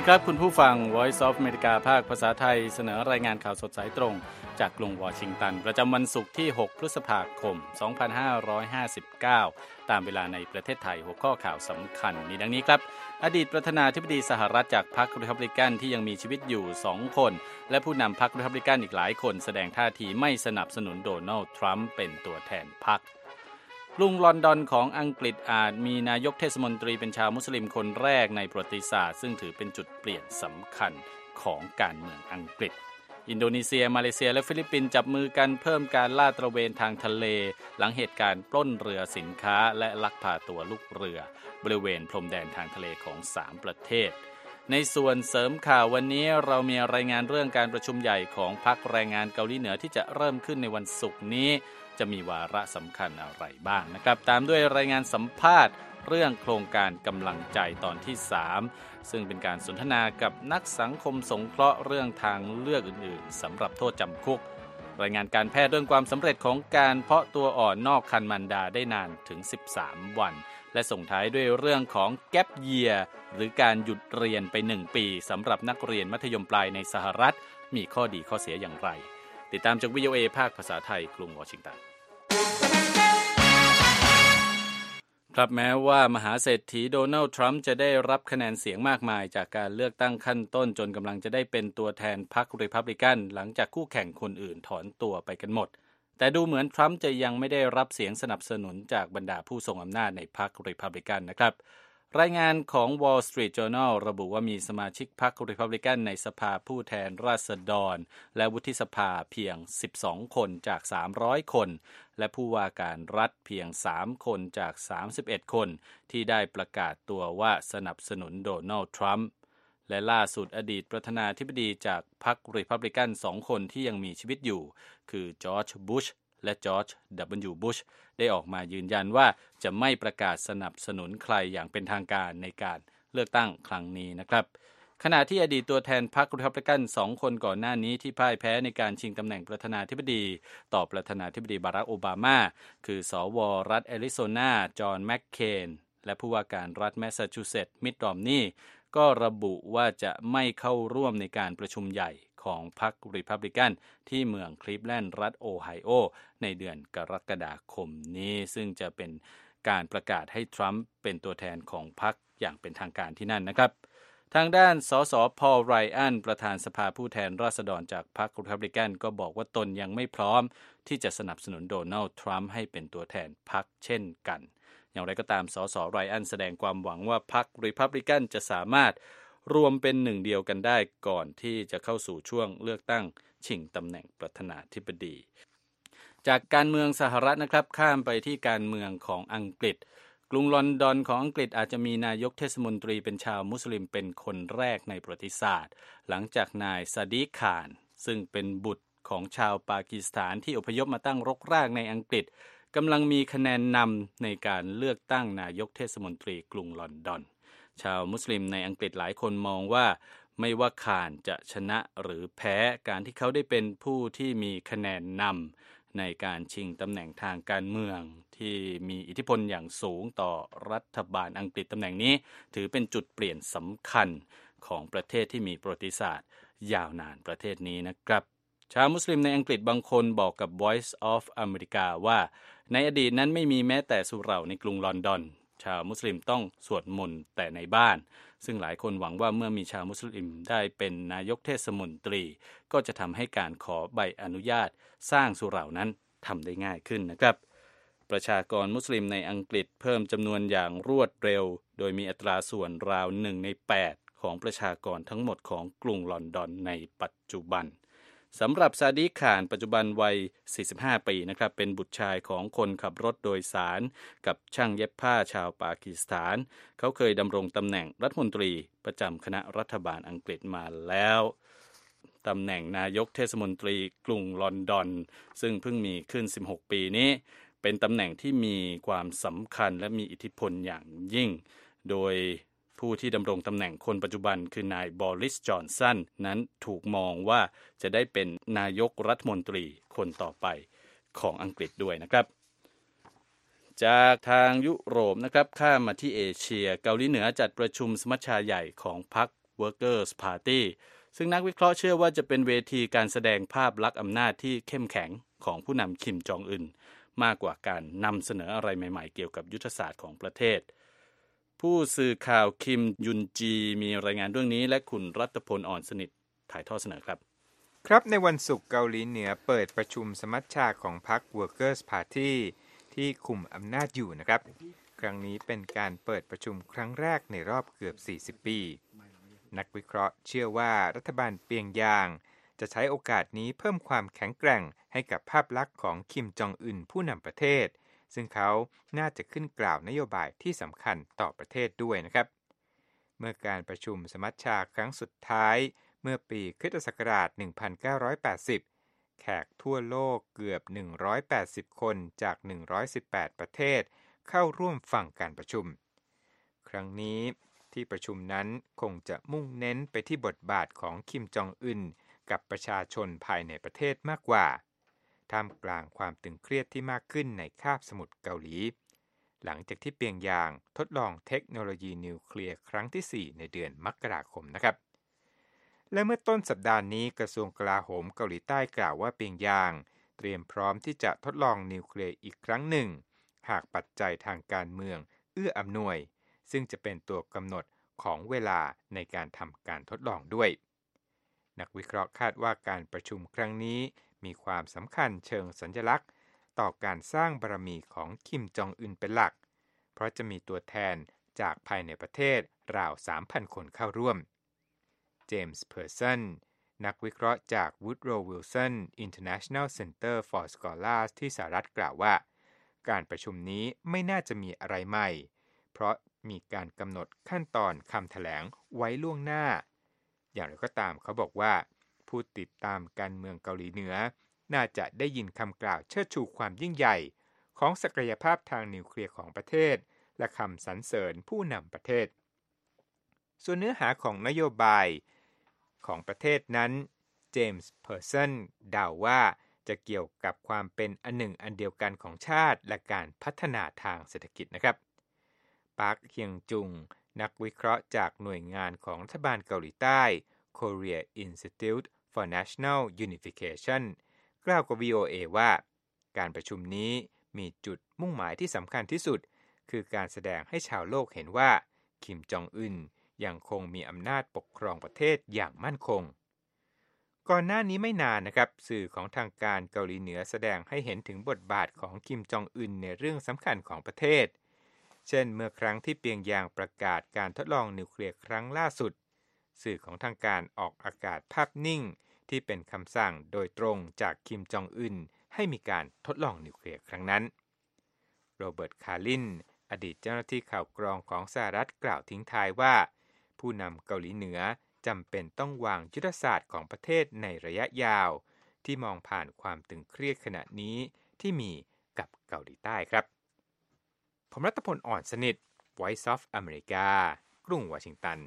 ดีครับคุณผู้ฟัง Voice of America ภาคภาษาไทยเสนอรายงานข่าวสดสายตรงจากกรุงวอชิงตันประจำวันศุกร์ที่6พฤษภาคม2559ตามเวลาในประเทศไทยหัวข้อข่าวสำคัญมีดังนี้ครับอดีตประธานาธิบดีสหรัฐจากพรรครีพับลิกันที่ยังมีชีวิตอยู่2คนและผู้นำพรรครีพับลิกันอีกหลายคนแสดงท่าทีไม่สนับสนุนโดนัลด์ทรัมป์เป็นตัวแทนพรรคกรุงลอนดอนของอังกฤษอาจมีนายกเทศมนตรีเป็นชาวมุสลิมคนแรกในประวัติศาสตร์ซึ่งถือเป็นจุดเปลี่ยนสำคัญของการเมืองอังกฤษอินโดนีเซียมาเลเซียและฟิลิปปินส์จับมือกันเพิ่มการลาดตระเวนทางทะเลหลังเหตุการณ์ปล้นเรือสินค้าและลักพาตัวลูกเรือบริเวณพรมแดนทางทะเลของ3ประเทศในส่วนเสริมข่าววันนี้เรามีรายงานเรื่องการประชุมใหญ่ของพรรคแรงงานเกาหลีเหนือที่จะเริ่มขึ้นในวันศุกร์นี้จะมีวาระสำคัญอะไรบ้างนะครับตามด้วยรายงานสัมภาษณ์เรื่องโครงการกำลังใจตอนที่3ซึ่งเป็นการสนทนากับนักสังคมสงเคราะห์เรื่องทางเลือกอื่นๆสำหรับโทษจำคุกรายงานการแพทย์เรื่องความสำเร็จของการเพาะตัวอ่อนนอกครรภ์มารดาได้นานถึง13วันและส่งท้ายด้วยเรื่องของ Gap Year หรือการหยุดเรียนไป1ปีสำหรับนักเรียนมัธยมปลายในสหรัฐมีข้อดีข้อเสียอย่างไรติดตามจาก VOA ภาคภาษาไทยกรุงวอชิงตันครับแม้ว่ามหาเศรษฐีโดนัลด์ทรัมป์จะได้รับคะแนนเสียงมากมายจากการเลือกตั้งขั้นต้นจนกำลังจะได้เป็นตัวแทนพรรครีพับลิกันหลังจากคู่แข่งคนอื่นถอนตัวไปกันหมดแต่ดูเหมือนทรัมป์จะยังไม่ได้รับเสียงสนับสนุนจากบรรดาผู้ทรงอำนาจในพรรครีพับลิกันนะครับรายงานของ Wall Street Journal ระบุว่ามีสมาชิกพรรครีพับลิกันในสภาผู้แทนราษฎรและวุฒิสภาเพียง12คนจาก300คนและผู้ว่าการรัฐเพียง3คนจาก31คนที่ได้ประกาศตัวว่าสนับสนุนโดนัลด์ทรัมป์และล่าสุดอดีตประธานาธิบดีจากพรรครีพับลิกัน2คนที่ยังมีชีวิตอยู่คือจอร์จบุชและจอร์จ W. บุชได้ออกมายืนยันว่าจะไม่ประกาศสนับสนุนใครอย่างเป็นทางการในการเลือกตั้งครั้งนี้นะครับขณะที่อดีตตัวแทนพรรครีพับลิกัน2คนก่อนหน้านี้ที่พ่ายแพ้ในการชิงตำแหน่งประธานาธิบดีต่อประธานาธิบดีบารักโอบามาคือสวรัฐแอริโซนาจอห์นแมคเคนและผู้ว่าการรัฐแมสซาชูเซตส์มิตต์ รอมนีย์ก็ระบุว่าจะไม่เข้าร่วมในการประชุมใหญ่ของพรรครีพับลิกันที่เมืองคลีฟแลนด์รัฐโอไฮโอในเดือนกรกฎาคมนี้ซึ่งจะเป็นการประกาศให้ทรัมป์เป็นตัวแทนของพรรคอย่างเป็นทางการที่นั่นนะครับทางด้านสสพอลไรอันประธานสภาผู้แทนราษฎรจากพรรครีพับลิกันก็บอกว่าตนยังไม่พร้อมที่จะสนับสนุนโดนัลด์ทรัมป์ให้เป็นตัวแทนพรรคเช่นกันอย่างไรก็ตามสสไรอันแสดงความหวังว่าพรรครีพับลิกันจะสามารถรวมเป็นหนึ่งเดียวกันได้ก่อนที่จะเข้าสู่ช่วงเลือกตั้งชิงตำแหน่งประธานาธิบดีจากการเมืองสหรัฐนะครับข้ามไปที่การเมืองของอังกฤษกรุงลอนดอนของอังกฤษอาจจะมีนายกเทศมนตรีเป็นชาวมุสลิมเป็นคนแรกในประวัติศาสตร์หลังจากนายซาดีก ข่านซึ่งเป็นบุตรของชาวปากีสถานที่อพยพมาตั้งรกรากในอังกฤษกำลังมีคะแนนนำในการเลือกตั้งนายกเทศมนตรีกรุงลอนดอนชาวมุสลิมในอังกฤษหลายคนมองว่าไม่ว่าข่านจะชนะหรือแพ้การที่เขาได้เป็นผู้ที่มีคะแนนนำในการชิงตำแหน่งทางการเมืองที่มีอิทธิพลอย่างสูงต่อรัฐบาลอังกฤษตำแหน่งนี้ถือเป็นจุดเปลี่ยนสำคัญของประเทศที่มีประวัติศาสตร์ยาวนานประเทศนี้นะครับชาวมุสลิมในอังกฤษบางคนบอกกับ Voice of America ว่าในอดีตนั้นไม่มีแม้แต่สุเหร่าในกรุงลอนดอนชาวมุสลิมต้องสวดมนต์แต่ในบ้านซึ่งหลายคนหวังว่าเมื่อมีชาวมุสลิมได้เป็นนายกเทศมนตรีก็จะทำให้การขอใบอนุญาตสร้างสุเหร่านั้นทำได้ง่ายขึ้นนะครับประชากรมุสลิมในอังกฤษเพิ่มจำนวนอย่างรวดเร็วโดยมีอัตราส่วนราว1 ใน 8ของประชากรทั้งหมดของกรุงลอนดอนในปัจจุบันสำหรับซาดีก ข่านปัจจุบันวัย45ปีนะครับเป็นบุตรชายของคนขับรถโดยสารกับช่างเย็บผ้าชาวปากีสถานเขาเคยดำรงตำแหน่งรัฐมนตรีประจำคณะรัฐบาลอังกฤษมาแล้วตำแหน่งนายกเทศมนตรีกรุงลอนดอนซึ่งเพิ่งมีขึ้น16ปีนี้เป็นตำแหน่งที่มีความสำคัญและมีอิทธิพลอย่างยิ่งโดยผู้ที่ดำรงตำแหน่งคนปัจจุบันคือนายบอริส จอนสันนั้นถูกมองว่าจะได้เป็นนายกรัฐมนตรีคนต่อไปของอังกฤษด้วยนะครับจากทางยุโรปนะครับข้ามมาที่เอเชียเกาหลีเหนือจัดประชุมสมัชชาใหญ่ของพรรค Workers' Party ซึ่งนักวิเคราะห์เชื่อว่าจะเป็นเวทีการแสดงภาพลักษณ์อำนาจที่เข้มแข็งของผู้นำคิมจองอึนมากกว่าการนำเสนออะไรใหม่ๆเกี่ยวกับยุทธศาสตร์ของประเทศผู้สื่อข่าวคิมยุนจีมีรายงานเรื่องนี้และคุณรัตพลอ่อนสนิทถ่ายทอดเสนอครับครับในวันศุกร์เกาหลีเหนือเปิดประชุมสมัชชาของพรรค Workers' Party ที่คุมอำนาจอยู่นะครับครั้งนี้เป็นการเปิดประชุมครั้งแรกในรอบเกือบ40ปีนักวิเคราะห์เชื่อว่ารัฐบาลเปียงยางจะใช้โอกาสนี้เพิ่มความแข็งแกร่งให้กับภาพลักษณ์ของคิมจองอึนผู้นำประเทศซึ่งเขาน่าจะขึ้นกล่าวนโยบายที่สำคัญต่อประเทศด้วยนะครับเมื่อการประชุมสมัชชาครั้งสุดท้ายเมื่อปีคริสตศักราช 1980 แขกทั่วโลกเกือบ 180 คนจาก 118 ประเทศเข้าร่วมฟังการประชุมครั้งนี้ที่ประชุมนั้นคงจะมุ่งเน้นไปที่บทบาทของคิมจองอึนกับประชาชนภายในประเทศมากกว่าท่ามกลางความตึงเครียดที่มากขึ้นในคาบสมุทรเกาหลีหลังจากที่เปียงยางทดลองเทคโนโลยีนิวเคลียร์ครั้งที่ 4 ในเดือนมกราคมนะครับและเมื่อต้นสัปดาห์นี้กระทรวงกลาโหมเกาหลีใต้กล่าวว่าเปียงยางเตรียมพร้อมที่จะทดลองนิวเคลียร์อีกครั้งหนึ่งหากปัจจัยทางการเมืองเอื้ออำนวยซึ่งจะเป็นตัวกำหนดของเวลาในการทำการทดลองด้วยนักวิเคราะห์คาดว่าการประชุมครั้งนี้มีความสำคัญเชิงสัญลักษณ์ต่อการสร้างบารมีของคิมจองอึนเป็นหลักเพราะจะมีตัวแทนจากภายในประเทศราว 3,000 คนเข้าร่วมเจมส์เพอร์สันนักวิเคราะห์จาก Woodrow Wilson International Center for Scholars ที่สหรัฐกล่าวว่าการประชุมนี้ไม่น่าจะมีอะไรใหม่เพราะมีการกำหนดขั้นตอนคำแถลงไว้ล่วงหน้าอย่างไรก็ตามเขาบอกว่าผู้ติดตามการเมืองเกาหลีเหนือน่าจะได้ยินคำกล่าวเชิดชูความยิ่งใหญ่ของศักยภาพทางนิวเคลียร์ของประเทศและคำสรรเสริญผู้นำประเทศส่วนเนื้อหาของนโยบายของประเทศนั้นเจมส์เพอร์สันเดาว่าจะเกี่ยวกับความเป็นอันหนึ่งอันเดียวกันของชาติและการพัฒนาทางเศรษฐกิจนะครับปาร์คเฮียงจุงนักวิเคราะห์จากหน่วยงานของรัฐบาลเกาหลีใต้ Korea Institute for National Unification กล่าวกับ VOA ว่าการประชุมนี้มีจุดมุ่งหมายที่สำคัญที่สุดคือการแสดงให้ชาวโลกเห็นว่าคิมจองอึนยังคงมีอำนาจปกครองประเทศอย่างมั่นคงก่อนหน้านี้ไม่นานนะครับสื่อของทางการเกาหลีเหนือแสดงให้เห็นถึงบทบาทของคิมจองอึนในเรื่องสำคัญของประเทศเช่นเมื่อครั้งที่เปียงยางประกาศการทดลองนิวเคลียร์ครั้งล่าสุดสื่อของทางการออกอากาศภาพนิ่งที่เป็นคำสั่งโดยตรงจากคิมจองอึนให้มีการทดลองนิวเคลียร์ครั้งนั้นโรเบิร์ตคาร์ลินอดีตเจ้าหน้าที่ข่าวกรองของสหรัฐกล่าวทิ้งท้ายว่าผู้นำเกาหลีเหนือจำเป็นต้องวางยุทธศาสตร์ของประเทศในระยะยาวที่มองผ่านความตึงเครียดขณะนี้ที่มีกับเกาหลีใต้ครับผมรัตพลอ่อนสนิท Voice of America กรุงวอชิงตัน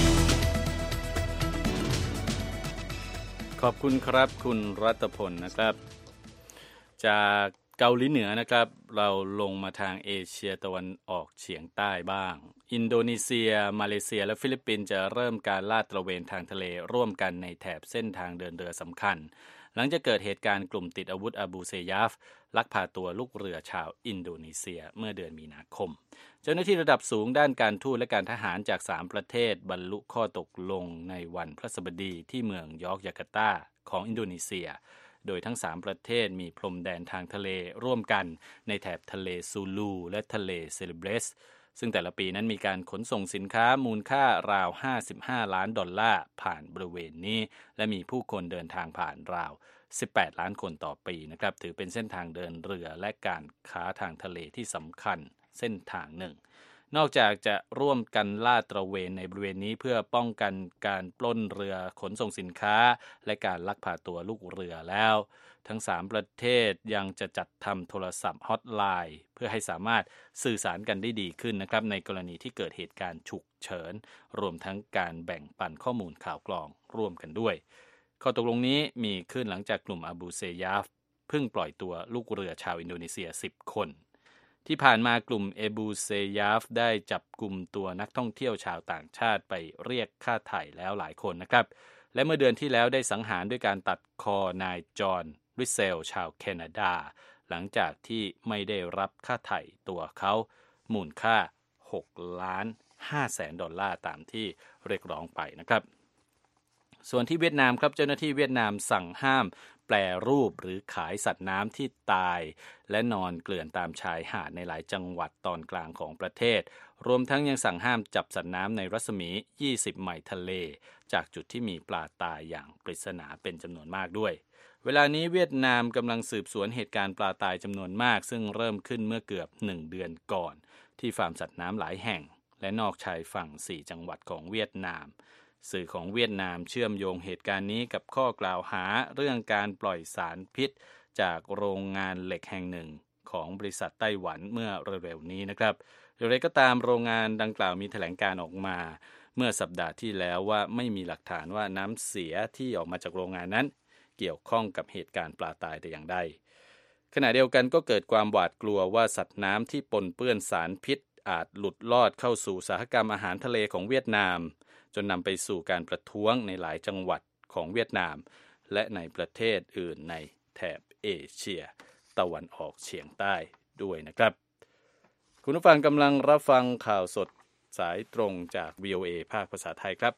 ขอบคุณครับคุณรัตพลนะครับจากเกาหลีเหนือนะครับเราลงมาทางเอเชียตะวันออกเฉียงใต้บ้างอินโดนีเซียมาเลเซียและฟิลิปปินส์จะเริ่มการลาดตระเวนทางทะเลร่วมกันในแถบเส้นทางเดินเรือสำคัญหลังจากเกิดเหตุการณ์กลุ่มติดอาวุธอาบูเซยาฟลักพาตัวลูกเรือชาวอินโดนีเซียเมื่อเดือนมีนาคมเจ้าหน้าที่ระดับสูงด้านการทูตและการทหารจาก3ประเทศบรรลุข้อตกลงในวันพฤหัสบดีที่เมืองยอร์กจาการ์ตาของอินโดนีเซียโดยทั้ง3ประเทศมีพรมแดนทางทะเลร่วมกันในแถบทะเลซูลูและทะเลเซเลเบรสซึ่งแต่ละปีนั้นมีการขนส่งสินค้ามูลค่าราว$55 ล้านผ่านบริเวณนี้และมีผู้คนเดินทางผ่านราว18 ล้านคนต่อปีนะครับถือเป็นเส้นทางเดินเรือและการค้าทางทะเลที่สำคัญเส้นทางหนึ่งนอกจากจะร่วมกันลาดตระเวนในบริเวณนี้เพื่อป้องกันการปล้นเรือขนส่งสินค้าและการลักพาตัวลูกเรือแล้วทั้ง3ประเทศยังจะจัดทำโทรศัพท์ฮอตไลน์เพื่อให้สามารถสื่อสารกันได้ดีขึ้นนะครับในกรณีที่เกิดเหตุการณ์ฉุกเฉินรวมทั้งการแบ่งปันข้อมูลข่าวกรองร่วมกันด้วยข้อตกลงนี้มีขึ้นหลังจากกลุ่มอาบูเซยาฟเพิ่งปล่อยตัวลูกเรือชาวอินโดนีเซีย10 คนที่ผ่านมากลุ่มเอบูเซยาฟได้จับกลุ่มตัวนักท่องเที่ยวชาวต่างชาติไปเรียกค่าไถ่แล้วหลายคนนะครับและเมื่อเดือนที่แล้วได้สังหารด้วยการตัดคอนายจอห์นริเซลชาวแคนาดาหลังจากที่ไม่ได้รับค่าไถ่ตัวเขามูลค่า$6,500,000ตามที่เรียกร้องไปนะครับส่วนที่เวียดนามครับเจ้าหน้าที่เวียดนามสั่งห้ามแปรรูปหรือขายสัตว์น้ำที่ตายและนอนเกลื่อนตามชายหาดในหลายจังหวัดตอนกลางของประเทศรวมทั้งยังสั่งห้ามจับสัตว์น้ำในรัศมี20 ไมล์ทะเลจากจุดที่มีปลาตายอย่างปริศนาเป็นจำนวนมากด้วยเวลานี้เวียดนามกำลังสืบสวนเหตุการณ์ปลาตายจำนวนมากซึ่งเริ่มขึ้นเมื่อเกือบ1 เดือนก่อนที่ฟาร์มสัตว์น้ำหลายแห่งและนอกชายฝั่ง4 จังหวัดของเวียดนามสื่อของเวียดนามเชื่อมโยงเหตุการณ์นี้กับข้อกล่าวหาเรื่องการปล่อยสารพิษจากโรงงานเหล็กแห่งหนึ่งของบริษัทไต้หวันเมื่อเร็วๆนี้นะครับอย่างไรก็ตามโรงงานดังกล่าวมีแถลงการออกมาเมื่อสัปดาห์ที่แล้วว่าไม่มีหลักฐานว่าน้ำเสียที่ออกมาจากโรงงานนั้นเกี่ยวข้องกับเหตุการณ์ปลาตายแต่อย่างใดขณะเดียวกันก็เกิดความหวาดกลัวว่าสัตว์น้ำที่ปนเปื้อนสารพิษอาจหลุดลอดเข้าสู่อุตสาหกรรมอาหารทะเลของเวียดนามจนนำไปสู่การประท้วงในหลายจังหวัดของเวียดนามและในประเทศอื่นในแถบเอเชียตะวันออกเฉียงใต้ด้วยนะครับคุณผู้ฟังกำลังรับฟังข่าวสดสายตรงจาก VOA ภาคภาษาไทยครับ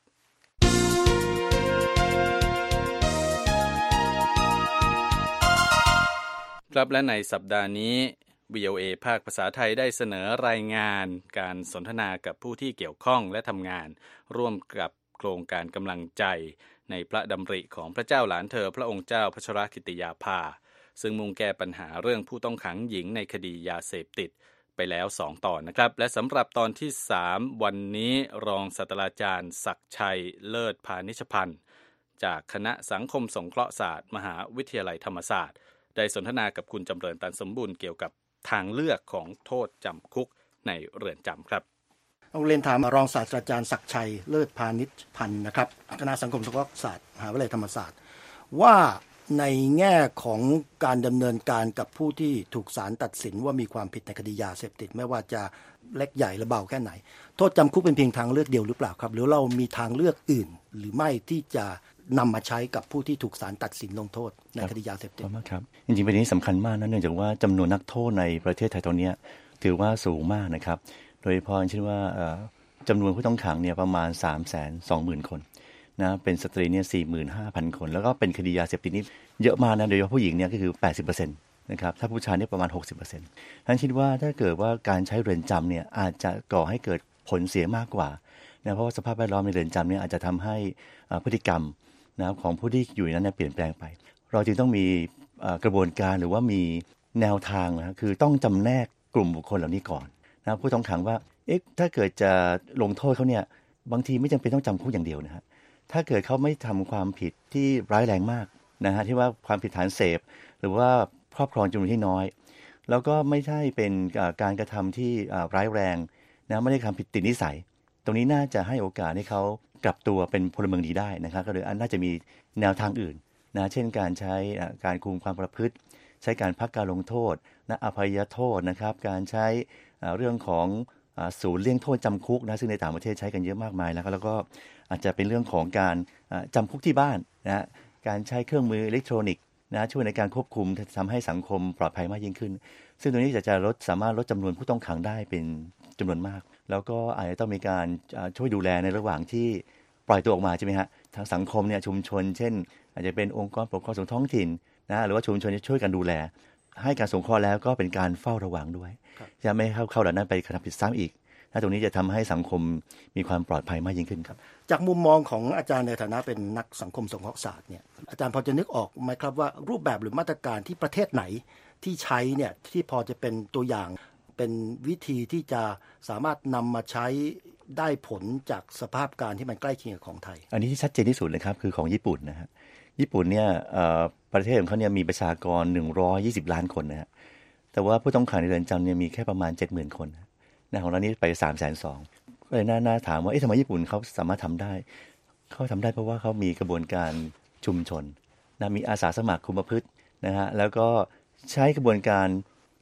ครับและในสัปดาห์นี้ VOA ภาคภาษาไทยได้เสนอรายงานการสนทนากับผู้ที่เกี่ยวข้องและทำงานร่วมกับโครงการกำลังใจในพระดำริของพระเจ้าหลานเธอพระองค์เจ้าพัชรกิติยาภาซึ่งมุ่งแก้ปัญหาเรื่องผู้ต้องขังหญิงในคดียาเสพติดไปแล้ว2 ตอนนะครับและสำหรับตอนที่3วันนี้รองศาสตราจารย์ศักดิ์ชัยเลิศพานิชพันธ์จากคณะสังคมสงเคราะห์ศาสตร์มหาวิทยาลัยธรรมศาสตร์ได้สนทนากับคุณจำเริญตันสมบูรณ์เกี่ยวกับทางเลือกของโทษจำคุกในเรือนจำครับเอาเรียนถามรองศาสตราจารย์ศักดิ์ชัยเลิศพานิชพันธ์นะครับคณะสังคมสงเคราะห์ศาสตร์มหาวิทยาลัยธรรมศาสตร์ว่าในแง่ของการดำเนินการกับผู้ที่ถูกศาลตัดสินว่ามีความผิดในคดียาเสพติดไม่ว่าจะเล็กใหญ่หรือเบาแค่ไหนโทษจำคุกเป็นเพียงทางเลือกเดียวหรือเปล่าครับหรือเรามีทางเลือกอื่นหรือไม่ที่จะนำมาใช้กับผู้ที่ถูกศาลตัดสินลงโทษในคดียาเสพติดครับจริงๆประเด็นนี้สำคัญมากนะเนื่องจากว่าจำนวนนักโทษในประเทศไทยตอนนี้ถือว่าสูงมากนะครับโดยเฉพาะเช่นว่าจำนวนผู้ต้องขังเนี่ยประมาณ 320,000 คนนะเป็นสตรีเนี่ย 45,000 คนแล้วก็เป็นคดียาเสพติดนี่เยอะมากนะโดยเฉพาะผู้หญิงเนี่ยก็คือ 80% นะครับถ้าผู้ชายเนี่ยประมาณ 60% ท่านคิดว่าถ้าเกิดว่าการใช้เรือนจำเนี่ยอาจจะก่อให้เกิดผลเสียมากกว่านะเพราะว่าสภาพแวดล้อมในเรือนจำเนี่ยอาจจะทำให้พฤติกรรมนะของผู้ที่อยู่ในนั้นเปลี่ยนแปลงไปเราจึงต้องมีกระบวนการหรือว่ามีแนวทางนะคือต้องจำแนกกลุ่มบุคคลเหล่านี้ก่อนนะผู้ต้องขังว่าถ้าเกิดจะลงโทษเขาเนี่ยบางทีไม่จำเป็นต้องจำคุกอย่างเดียวนะฮะถ้าเกิดเขาไม่ทำความผิดที่ร้ายแรงมากนะฮะที่ว่าความผิดฐานเสพหรือว่าครอบครองจำนวนที่น้อยแล้วก็ไม่ใช่เป็นการกระทำที่ร้ายแรงนะไม่ได้ทำผิดติดนิสัยตรงนี้น่าจะให้โอกาสให้เขากลับตัวเป็นพลเมืองดีได้นะครับก็เลยน่าจะมีแนวทางอื่นนะเช่นการใช้การคุมความประพฤติใช้การพักการลงโทษนะอภัยโทษนะครับการใช้เรื่องของศูนย์เลี่ยงโทษจำคุกนะซึ่งในต่างประเทศใช้กันเยอะมากมายแล้วก็อาจจะเป็นเรื่องของการจำคุกที่บ้านนะการใช้เครื่องมืออิเล็กทรอนิกส์นะช่วยในการควบคุมทำให้สังคมปลอดภัยมากยิ่งขึ้นซึ่งตรงนี้จะสามารถลดจำนวนผู้ต้องขังได้เป็นจำนวนมากแล้วก็อาจจะต้องมีการช่วยดูแลในระหว่างที่ปล่อยตัวออกมาใช่ไหมฮะทางสังคมเนี่ยชุมชนเช่นอาจจะเป็นองค์กรปกครองส่วนท้องถิ่นนะหรือว่าชุมชนจะช่วยกันดูแลให้การสงเคราะห์แล้วก็เป็นการเฝ้าระวังด้วยจะไม่เข้าเหล่านั้นไปกระทำผิดซ้ำอีกตรงนี้จะทำให้สังคมมีความปลอดภัยมากยิ่งขึ้นครับจากมุมมองของอาจารย์ในฐานะเป็นนักสังคมสงเคราะห์ศาสตร์เนี่ยอาจารย์พอจะนึกออกไหมครับว่ารูปแบบหรือมาตรการที่ประเทศไหนที่ใช้เนี่ยที่พอจะเป็นตัวอย่างเป็นวิธีที่จะสามารถนำมาใช้ได้ผลจากสภาพการที่มันใกล้เคียงกับของไทยอันนี้ที่ชัดเจนที่สุดเลยครับคือของญี่ปุ่นนะฮะญี่ปุ่นเนี่ยประเทศของเขาเนี่ยมีประชากร120 ล้านคนนะฮะแต่ว่าผู้ต้องขังในเรือนจำเนี่ยมีแค่ประมาณ 70,000 คนนะของเรานี่ไป 320,000 ก็เลยน่าถามว่าทำไมญี่ปุ่นเขาสามารถทำได้เขาทำได้เพราะว่าเขามีกระบวนการชุมชนนะมีอาสาสมัครคุมประพฤตินะฮะแล้วก็ใช้กระบวนการ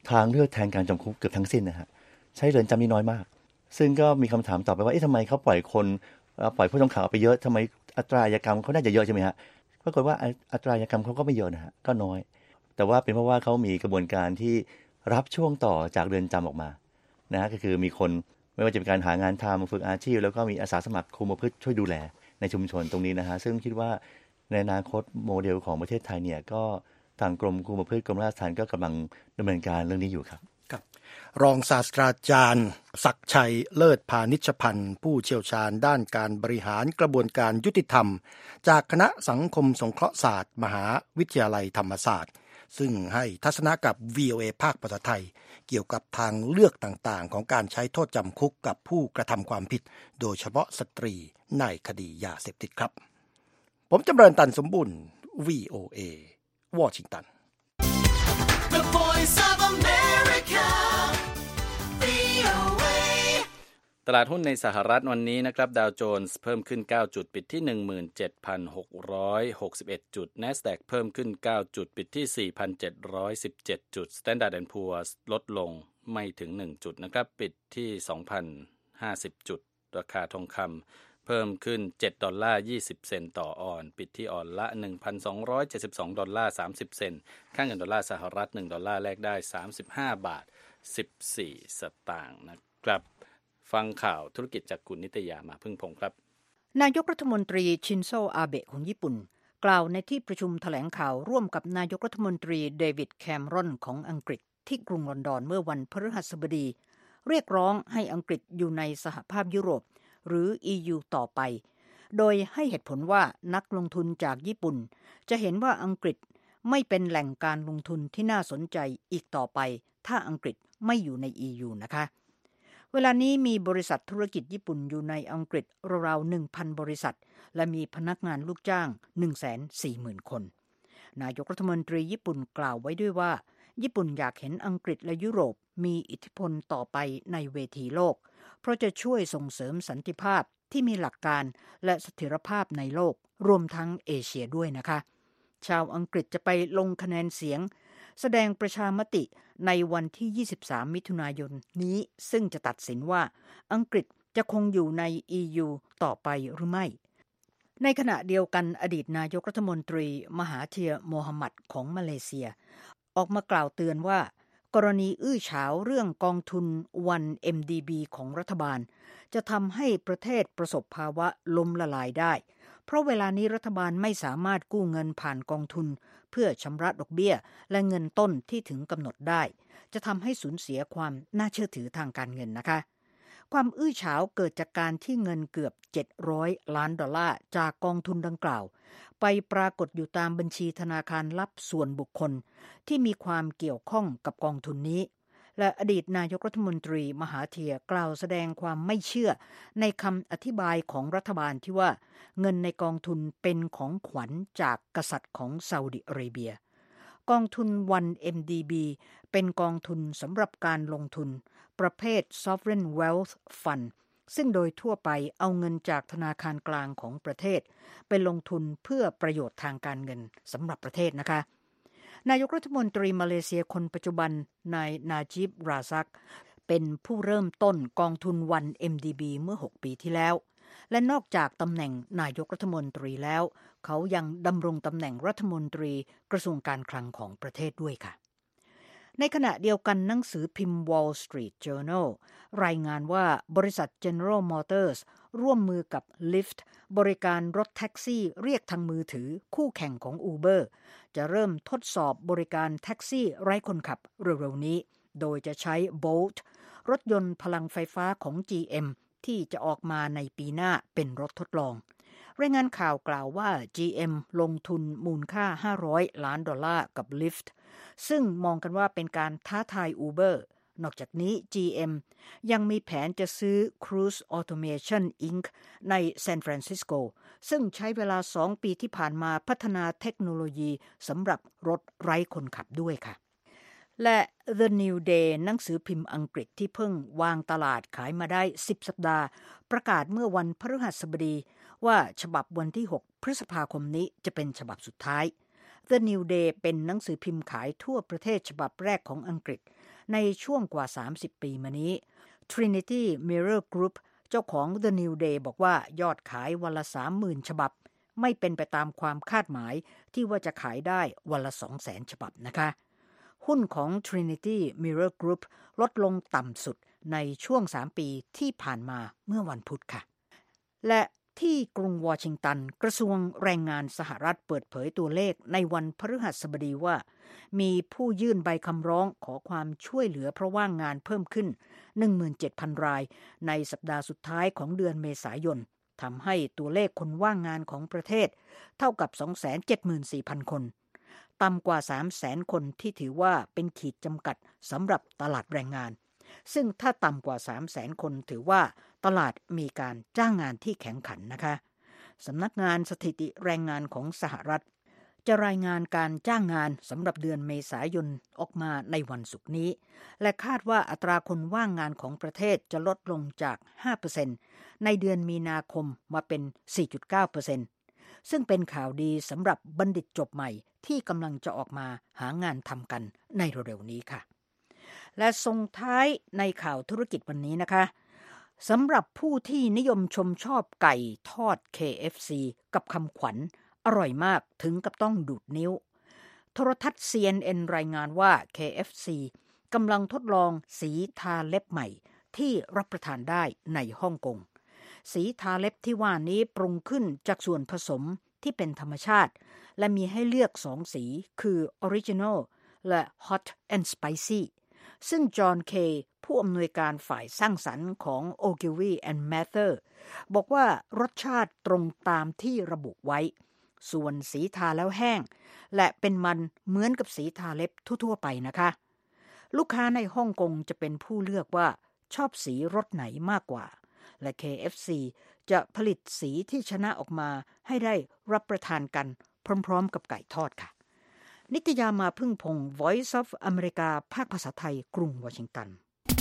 ทางเลือกแทนการจำคุกเกือบทั้งสิ้นนะฮะใช้เรือนจำนี่น้อยมากซึ่งก็มีคำถามต่อไปว่าทำไมเขาปล่อยผู้ต้องขังออกไปเยอะทำไมอัตราอาชญากรรมเขาน่าจะเยอะใช่ไหมฮะปรากฏว่าอัตราอาชญากรรมเขาก็ไม่เยอะนะฮะก็น้อยแต่ว่าเป็นเพราะว่าเขามีกระบวนการที่รับช่วงต่อจากเรือนจำออกมานะก็คือมีคนไม่ว่าจะเป็นการหางานทำฝึกอาชีพแล้วก็มีอาสาสมัครคุมประพฤติช่วยดูแลในชุมชนตรงนี้นะฮะซึ่งคิดว่าในอนาคตโมเดลของประเทศไทยเนี่ยก็ทางกรมคุมประพฤติกรมราชทัณฑ์ก็กำลังดำเนินการเรื่องนี้อยู่ครับรองศาสตราจารย์ศักดิ์ชัยเลิศพานิชพันธ์ผู้เชี่ยวชาญด้านการบริหารกระบวนการยุติธรรมจากคณะสังคมสงเคราะห์ศาสตร์มหาวิทยาลัยธรรมศาสตร์ซึ่งให้ทัศนะกับ VOA ภาคภาษาไทยเกี่ยวกับทางเลือกต่างๆของการใช้โทษจำคุกกับผู้กระทำความผิดโดยเฉพาะสตรีในคดียาเสพติดครับผมจำเริญตันสมบุญ VOA วอชิงตันตลาดหุ้นในสหรัฐวันนี้นะครับดาวโจนส์เพิ่มขึ้น9จุดปิดที่ 17,661 จุด NASDAQ เพิ่มขึ้น9จุดปิดที่ 4,717 จุด Standard & Poor's ลดลงไม่ถึง1จุดนะครับปิดที่ 2,050 จุดราคาทองคำเพิ่มขึ้น$7.20 เซนต์ต่อออนซ์ปิดที่ออนละ $1,272.30 เซนต์ค่าเงินดอลลาร์สหรัฐ$1แลกได้35.14 บาทนะครับฟังข่าวธุรกิจจากคุณนิตยามาพึ่งพงศ์ครับนายกรัฐมนตรีชินโซอาเบะของญี่ปุ่นกล่าวในที่ประชุมแถลงข่าวร่วมกับนายกรัฐมนตรีเดวิดแคมรอนของอังกฤษที่กรุงลอนดอนเมื่อวันพฤหัสบดีเรียกร้องให้อังกฤษอยู่ในสหภาพยุโรปหรือ EU ต่อไปโดยให้เหตุผลว่านักลงทุนจากญี่ปุ่นจะเห็นว่าอังกฤษไม่เป็นแหล่งการลงทุนที่น่าสนใจอีกต่อไปถ้าอังกฤษไม่อยู่ใน EU นะคะเวลานี้มีบริษัทธุรกิจญี่ปุ่นอยู่ในอังกฤษราวๆ 1,000 บริษัทและมีพนักงานลูกจ้าง 140,000 คนนายกรัฐมนตรีญี่ปุ่นกล่าวไว้ด้วยว่าญี่ปุ่นอยากเห็นอังกฤษและยุโรปมีอิทธิพลต่อไปในเวทีโลกเพราะจะช่วยส่งเสริมสันติภาพที่มีหลักการและเสถียรภาพในโลกรวมทั้งเอเชียด้วยนะคะชาวอังกฤษจะไปลงคะแนนเสียงแสดงประชามติในวันที่23มิถุนายนนี้ซึ่งจะตัดสินว่าอังกฤษจะคงอยู่ใน EU ต่อไปหรือไม่ในขณะเดียวกันอดีตนายกรัฐมนตรีมหาธีรโมฮัมหมัดของมาเลเซียออกมากล่าวเตือนว่ากรณีอื้อฉาวเรื่องกองทุน 1MDB ของรัฐบาลจะทำให้ประเทศประสบภาวะล้มละลายได้เพราะเวลานี้รัฐบาลไม่สามารถกู้เงินผ่านกองทุนเพื่อชำระดอกเบี้ยและเงินต้นที่ถึงกำหนดได้จะทำให้สูญเสียความน่าเชื่อถือทางการเงินนะคะความอื้อฉาวเกิดจากการที่เงินเกือบ$700 ล้านจากกองทุนดังกล่าวไปปรากฏอยู่ตามบัญชีธนาคารลับส่วนบุคคลที่มีความเกี่ยวข้องกับกองทุนนี้และอดีตนายกรัฐมนตรีมหาธีรกล่าวแสดงความไม่เชื่อในคำอธิบายของรัฐบาลที่ว่าเงินในกองทุนเป็นของขวัญจากกษัตริย์ของซาอุดิอาระเบียกองทุน 1MDB เป็นกองทุนสำหรับการลงทุนประเภท Sovereign Wealth Fund ซึ่งโดยทั่วไปเอาเงินจากธนาคารกลางของประเทศไปลงทุนเพื่อประโยชน์ทางการเงินสำหรับประเทศนะคะนายกรัฐมนตรีมาเลเซียคนปัจจุบันนายนาจิบราซักเป็นผู้เริ่มต้นกองทุน 1MDB เมื่อ6ปีที่แล้วและนอกจากตำแหน่งนายกรัฐมนตรีแล้วเขายังดำรงตำแหน่งรัฐมนตรีกระทรวงการคลังของประเทศด้วยค่ะในขณะเดียวกันหนังสือพิมพ์ Wall Street Journal รายงานว่าบริษัท General Motors ร่วมมือกับ Lyft บริการรถแท็กซี่เรียกทางมือถือคู่แข่งของ Uber จะเริ่มทดสอบบริการแท็กซี่ไร้คนขับเร็วๆนี้โดยจะใช้ Bolt รถยนต์พลังไฟฟ้าของ GM ที่จะออกมาในปีหน้าเป็นรถทดลองรายงานข่าวกล่าวว่า GM ลงทุนมูลค่า$500 ล้านกับ Lyft ซึ่งมองกันว่าเป็นการท้าทาย Uber นอกจากนี้ GM ยังมีแผนจะซื้อ Cruise Automation Inc. ในซานฟรานซิสโกซึ่งใช้เวลา2ปีที่ผ่านมาพัฒนาเทคโนโลยีสำหรับรถไร้คนขับด้วยค่ะและ The New Day หนังสือพิมพ์อังกฤษที่เพิ่งวางตลาดขายมาได้10สัปดาห์ประกาศเมื่อวันพฤหัสบดีว่าฉบับวันที่6พฤษภาคมนี้จะเป็นฉบับสุดท้าย The New Day เป็นหนังสือพิมพ์ขายทั่วประเทศฉบับแรกของอังกฤษในช่วงกว่า30ปีมานี้ Trinity Mirror Group เจ้าของ The New Day บอกว่ายอดขายวันละ 30,000 ฉบับไม่เป็นไปตามความคาดหมายที่ว่าจะขายได้วันละ 200,000 ฉบับนะคะหุ้นของ Trinity Mirror Group ลดลงต่ำสุดในช่วง3ปีที่ผ่านมาเมื่อวันพุธค่ะและที่กรุงวอชิงตันกระทรวงแรงงานสหรัฐเปิดเผยตัวเลขในวันพฤหัสบดีว่ามีผู้ยื่นใบคำร้องขอความช่วยเหลือเพราะว่างงานเพิ่มขึ้น 17,000 รายในสัปดาห์สุดท้ายของเดือนเมษายนทำให้ตัวเลขคนว่างงานของประเทศเท่ากับ 274,000 คนต่ำกว่า 300,000 คนที่ถือว่าเป็นขีดจำกัดสำหรับตลาดแรงงานซึ่งถ้าต่ำกว่า 300,000 คนถือว่าตลาดมีการจ้างงานที่แข็งขันนะคะสำนักงานสถิติแรงงานของสหรัฐจะรายงานการจ้างงานสำหรับเดือนเมษายนออกมาในวันศุกร์นี้และคาดว่าอัตราคนว่างงานของประเทศจะลดลงจาก 5% ในเดือนมีนาคมมาเป็น 4.9% ซึ่งเป็นข่าวดีสำหรับบัณฑิตจบใหม่ที่กำลังจะออกมาหางานทำกันในเร็วๆนี้ค่ะและส่งท้ายในข่าวธุรกิจวันนี้นะคะสำหรับผู้ที่นิยมชมชอบไก่ทอด KFC กับคำขวัญอร่อยมากถึงกับต้องดูดนิ้วโทรทัศน์ CNN รายงานว่า KFC กำลังทดลองสีทาเล็บใหม่ที่รับประทานได้ในฮ่องกงสีทาเล็บที่ว่านี้ปรุงขึ้นจากส่วนผสมที่เป็นธรรมชาติและมีให้เลือก2สีคือ Original และ Hot and Spicy ซึ่งจอห์นเคผู้อำนวยการฝ่ายสร้างสรรค์ของ Ogilvy and Mather บอกว่ารสชาติตรงตามที่ระบุไว้ส่วนสีทาแล้วแห้งและเป็นมันเหมือนกับสีทาเล็บทั่วๆไปนะคะลูกค้าในฮ่องกงจะเป็นผู้เลือกว่าชอบสีรสไหนมากกว่าและ KFC จะผลิตสีที่ชนะออกมาให้ได้รับประทานกันพร้อมๆกับไก่ทอดค่ะนิตยามาพึ่งพงศ์ Voice of America ภาคภาษาไทยกรุงวอชิงตัน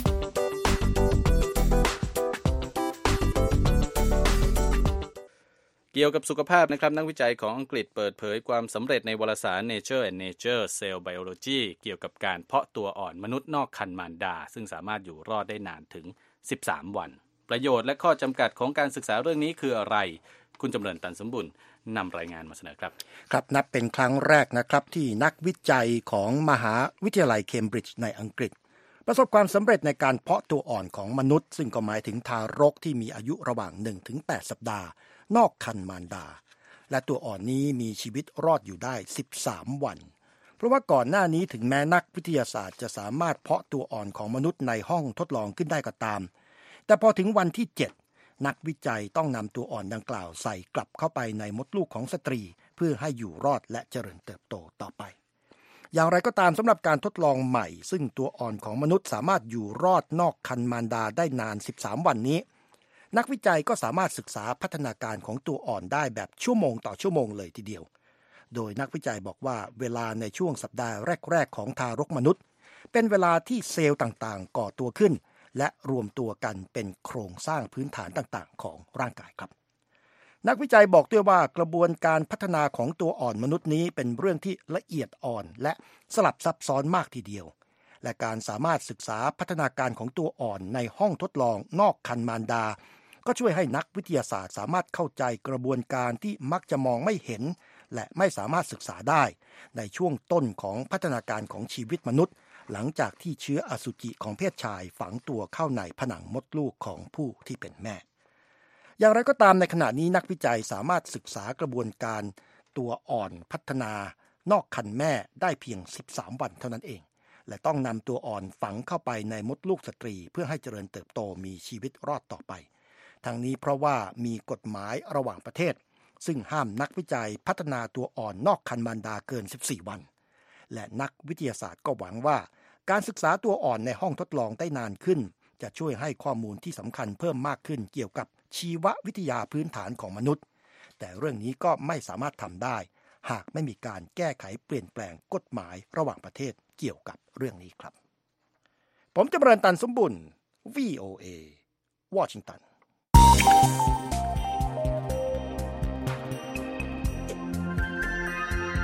เกี่ยวกับสุขภาพนะครับนักวิจัยของอังกฤษเปิดเผยความสำเร็จในวารสาร Nature and Nature Cell Biology เกี่ยวกับการเพาะตัวอ่อนมนุษย์นอกครรภ์มารดาซึ่งสามารถอยู่รอดได้นานถึง13วันประโยชน์และข้อจำกัดของการศึกษาเรื่องนี้คืออะไรคุณจำเริญตันสมบุญนำรายงานมาเสนอครับครับนับเป็นครั้งแรกนะครับที่นักวิจัยของมหาวิทยาลัยเคมบริดจ์ในอังกฤษประสบความสำเร็จในการเพาะตัวอ่อนของมนุษย์ซึ่งก็หมายถึงทารกที่มีอายุระหว่าง 1-8 สัปดาห์นอกครรภ์มารดาและตัวอ่อนนี้มีชีวิตรอดอยู่ได้13วันเพราะว่าก่อนหน้านี้ถึงแม้นักวิทยาศาสตร์จะสามารถเพาะตัวอ่อนของมนุษย์ในห้องทดลองขึ้นได้ก็ตามแต่พอถึงวันที่7นักวิจัยต้องนำตัวอ่อนดังกล่าวใส่กลับเข้าไปในมดลูกของสตรีเพื่อให้อยู่รอดและเจริญเติบโตต่อไปอย่างไรก็ตามสำหรับการทดลองใหม่ซึ่งตัวอ่อนของมนุษย์สามารถอยู่รอดนอกครรภ์มารดาได้นาน13วันนี้นักวิจัยก็สามารถศึกษาพัฒนาการของตัวอ่อนได้แบบชั่วโมงต่อชั่วโมงเลยทีเดียวโดยนักวิจัยบอกว่าเวลาในช่วงสัปดาห์แรกๆของทารกมนุษย์เป็นเวลาที่เซลล์ต่างๆก่อตัวขึ้นและรวมตัวกันเป็นโครงสร้างพื้นฐานต่างๆของร่างกายครับนักวิจัยบอกด้วยว่ากระบวนการพัฒนาของตัวอ่อนมนุษย์นี้เป็นเรื่องที่ละเอียดอ่อนและสลับซับซ้อนมากทีเดียวและการสามารถศึกษาพัฒนาการของตัวอ่อนในห้องทดลองนอกครรภ์มารดาก็ช่วยให้นักวิทยาศาสตร์สามารถเข้าใจกระบวนการที่มักจะมองไม่เห็นและไม่สามารถศึกษาได้ในช่วงต้นของพัฒนาการของชีวิตมนุษย์หลังจากที่เชื้ออสุจิของเพศชายฝังตัวเข้าในผนังมดลูกของผู้ที่เป็นแม่อย่างไรก็ตามในขณะนี้นักวิจัยสามารถศึกษากระบวนการตัวอ่อนพัฒนานอกครรภ์แม่ได้เพียง13วันเท่านั้นเองและต้องนำตัวอ่อนฝังเข้าไปในมดลูกสตรีเพื่อให้เจริญเติบโตมีชีวิตรอดต่อไปทั้งนี้เพราะว่ามีกฎหมายระหว่างประเทศซึ่งห้ามนักวิจัยพัฒนาตัวอ่อนนอกครรภ์มารดาเกิน14วันและนักวิทยาศาสตร์ก็หวังว่าการศึกษาตัวอ่อนในห้องทดลองได้นานขึ้นจะช่วยให้ข้อมูลที่สำคัญเพิ่มมากขึ้นเกี่ยวกับชีววิทยาพื้นฐานของมนุษย์แต่เรื่องนี้ก็ไม่สามารถทำได้หากไม่มีการแก้ไขเปลี่ยนแปลงกฎหมายระหว่างประเทศเกี่ยวกับเรื่องนี้ครับผมจำเริญตันสมบุญ VOA วอชิงตันแ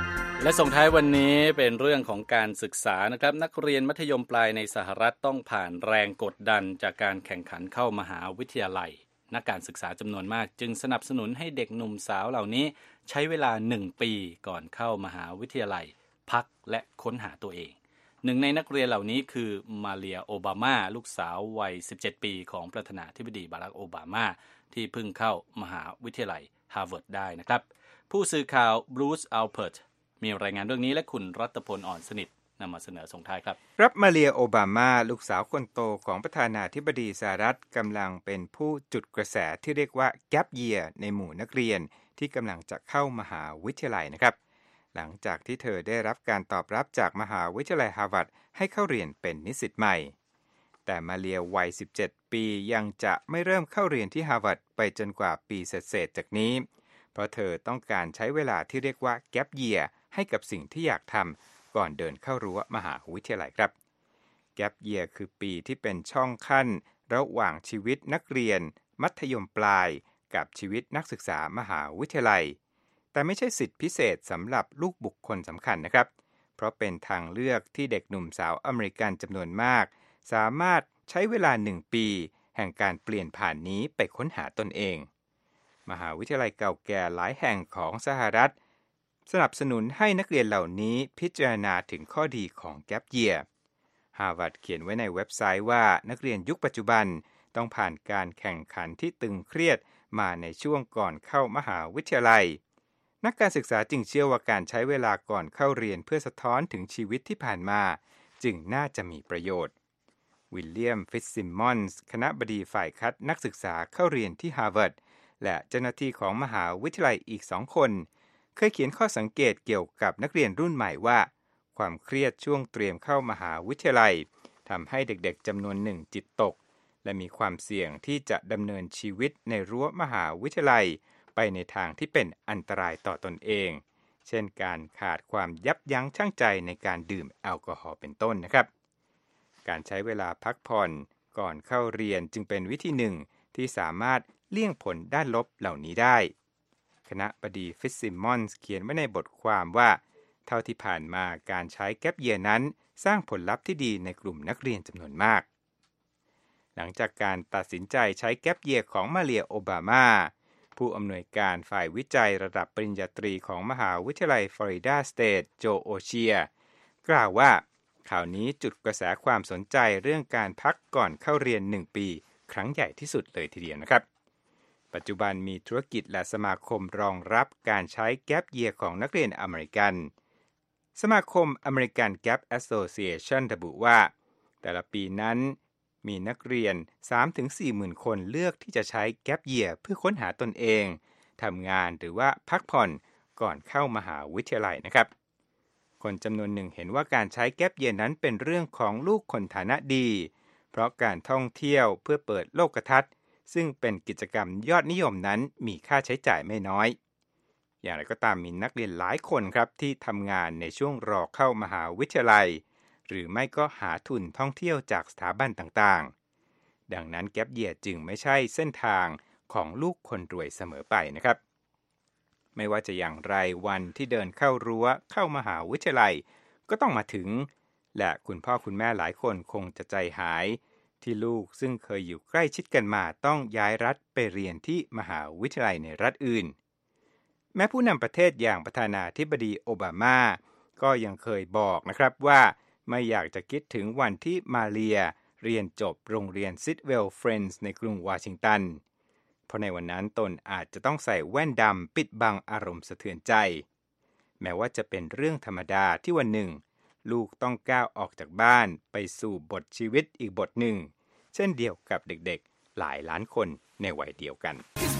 และส่งท้ายวันนี้เป็นเรื่องของการศึกษานะครับนักเรียนมัธยมปลายในสหรัฐต้องผ่านแรงกดดันจากการแข่งขันเข้ามหาวิทยาลัยนักการศึกษาจำนวนมากจึงสนับสนุนให้เด็กหนุ่มสาวเหล่านี้ใช้เวลา1 ปีก่อนเข้ามหาวิทยาลัยพักและค้นหาตัวเองหนึ่งในนักเรียนเหล่านี้คือมาเลียโอบามาลูกสาววัย17 ปีของประธานาธิบดีบารักโอบามาที่เพิ่งเข้ามหาวิทยาลัยฮาร์วาร์ดได้นะครับผู้สื่อข่าวบรูซอัลเพิร์ตมีรายงานเรื่องนี้และคุณรัตพลอ่อนสนิทนำมาเสนอส่งท้ายครับรับมาเลียโอบามาลูกสาวคนโตของประธานาธิบดีสหรัฐกำลังเป็นผู้จุดกระแสที่เรียกว่า Gap Year ในหมู่นักเรียนที่กำลังจะเข้ามหาวิทยาลัยนะครับหลังจากที่เธอได้รับการตอบรับจากมหาวิทยาลัยฮาร์วาร์ดให้เข้าเรียนเป็นนิสิตใหม่แต่มาเลียวัย17 ปียังจะไม่เริ่มเข้าเรียนที่ฮาร์วาร์ดไปจนกว่าปีเศษๆจากนี้เพราะเธอต้องการใช้เวลาที่เรียกว่า Gap Year ให้กับสิ่งที่อยากทำก่อนเดินเข้ารั้วมหาวิทยาลัยครับ Gap Year คือปีที่เป็นช่องขั้นระหว่างชีวิตนักเรียนมัธยมปลายกับชีวิตนักศึกษามหาวิทยาลัยแต่ไม่ใช่สิทธิพิเศษสำหรับลูกบุคคลสำคัญนะครับเพราะเป็นทางเลือกที่เด็กหนุ่มสาวอเมริกันจำนวนมากสามารถใช้เวลา1 ปีแห่งการเปลี่ยนผ่านนี้ไปค้นหาตนเองมหาวิทยาลัยเก่าแก่หลายแห่งของสหรัฐสนับสนุนให้นักเรียนเหล่านี้พิจารณาถึงข้อดีของ Gap Year ฮาร์วาร์ดเขียนไว้ในเว็บไซต์ว่านักเรียนยุคปัจจุบันต้องผ่านการแข่งขันที่ตึงเครียดมาในช่วงก่อนเข้ามหาวิทยาลัยนักการศึกษาจึงเชื่อว่าการใช้เวลาก่อนเข้าเรียนเพื่อสะท้อนถึงชีวิตที่ผ่านมาจึงน่าจะมีประโยชน์วิลเลียมฟิตซิมมอนส์คณบดีฝ่ายคัดนักศึกษาเข้าเรียนที่ฮาร์วาร์ดและเจ้าหน้าที่ของมหาวิทยาลัยอีก2 คนเคยเขียนข้อสังเกตเกี่ยวกับนักเรียนรุ่นใหม่ว่าความเครียดช่วงเตรียมเข้ามหาวิทยาลัยทำให้เด็กๆจำนวนหนึ่งจิตตกและมีความเสี่ยงที่จะดำเนินชีวิตในรั้วมหาวิทยาลัยไปในทางที่เป็นอันตรายต่อตนเองเช่นการขาดความยับยั้งชั่งใจในการดื่มแอลกอฮอล์เป็นต้นนะครับการใช้เวลาพักผ่อนก่อนเข้าเรียนจึงเป็นวิธีหนึ่งที่สามารถเลี่ยงผลด้านลบเหล่านี้ได้คณบดีฟิตซิมมอนส์เขียนไว้ในบทความว่าเท่าที่ผ่านมาการใช้ Gap Year นั้นสร้างผลลัพธ์ที่ดีในกลุ่มนักเรียนจำนวนมากหลังจากการตัดสินใจใช้ Gap Year ของมาเลียโอบามาผู้อำนวยการฝ่ายวิจัยระดับปริญญาตรีของมหาวิทยาลัยฟลอริดาสเตทโจโอเชียกล่าวว่าข่าวนี้จุดกระแสความสนใจเรื่องการพักก่อนเข้าเรียน1 ปีครั้งใหญ่ที่สุดเลยทีเดียวนะครับปัจจุบันมีธุรกิจและสมาคมรองรับการใช้ Gap Year ของนักเรียนอเมริกันสมาคม American Gap Association ระบุว่าแต่ละปีนั้นมีนักเรียน 3-4 หมื่นคนเลือกที่จะใช้ Gap Year เพื่อค้นหาตนเองทำงานหรือว่าพักผ่อนก่อนเข้ามหาวิทยาลัยนะครับคนจำนวนหนึ่งเห็นว่าการใช้ Gap Year นั้นเป็นเรื่องของลูกคนฐานะดีเพราะการท่องเที่ยวเพื่อเปิดโลกทัศน์ซึ่งเป็นกิจกรรมยอดนิยมนั้นมีค่าใช้จ่ายไม่น้อยอย่างไรก็ตามมีนักเรียนหลายคนครับที่ทำงานในช่วงรอเข้ามหาวิทยาลัยหรือไม่ก็หาทุนท่องเที่ยวจากสถาบันต่างๆดังนั้น Gap Year จึงไม่ใช่เส้นทางของลูกคนรวยเสมอไปนะครับไม่ว่าจะอย่างไรวันที่เดินเข้ารั้วเข้ามหาวิทยาลัยก็ต้องมาถึงและคุณพ่อคุณแม่หลายคนคงจะใจหายที่ลูกซึ่งเคยอยู่ใกล้ชิดกันมาต้องย้ายรัฐไปเรียนที่มหาวิทยาลัยในรัฐอื่นแม้ผู้นำประเทศอย่างประธานาธิบดีโอบามาก็ยังเคยบอกนะครับว่าไม่อยากจะคิดถึงวันที่มาเลียเรียนจบโรงเรียนซิดเวลเฟรนด์ในกรุงวอชิงตันเพราะในวันนั้นตนอาจจะต้องใส่แว่นดำปิดบังอารมณ์สะเทือนใจแม้ว่าจะเป็นเรื่องธรรมดาที่วันหนึ่งลูกต้องก้าวออกจากบ้านไปสู่บทชีวิตอีกบทหนึ่งเช่นเดียวกับเด็กๆหลายล้านคนในวัยเดียวกัน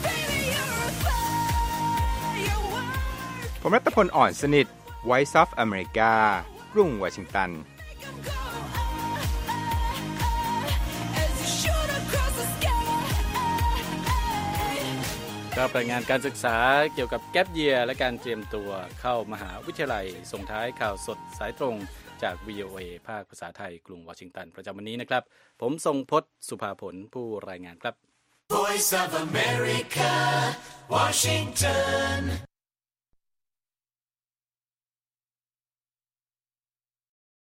ผมรัตพลอ่อนสนิท Voice of America กรุงวอชิงตันก็รายงานการศึกษาเกี่ยวกับ Gap Year และการเตรียมตัวเข้ามหาวิทยาลัยส่งท้ายข่าวสดสายตรงจาก VOA ภาคภาษาไทยกรุงวอชิงตันประจำวันนี้นะครับผมทรงพจน์สุภาผลผู้รายงานครับ Voice of America Washington